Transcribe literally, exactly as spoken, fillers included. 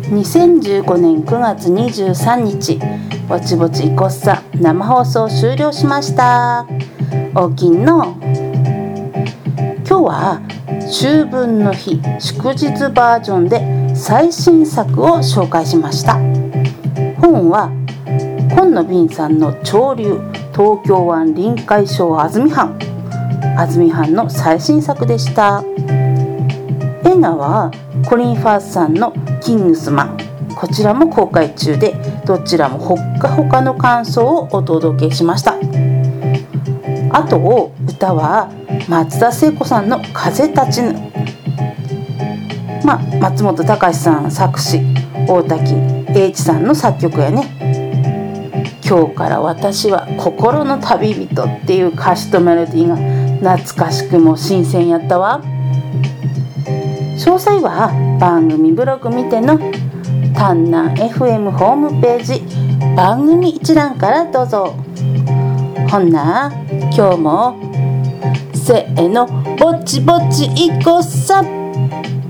にせんじゅうごねんくがつにじゅうさんにち、ぼちぼちいこっさ生放送終了しました。おきんの今日は秋分の日祝日バージョンで最新作を紹介しました。本は今野敏さんの潮流東京湾臨海小安住藩安住藩の最新作でした。映画はコリン・ファースさんのキングスマン、こちらも公開中で、どちらもほっかほかの感想をお届けしました。あと歌は松田聖子さんの風立ちぬ、まあ、松本隆さん作詞、大滝栄一さんの作曲やね。今日から私は心の旅人っていう歌詞とメロディーが懐かしくも新鮮やったわ。詳細は番組ブログ見ての丹南 エフエム ホームページ番組一覧からどうぞ。ほんな今日もせーのぼちぼちいこさ。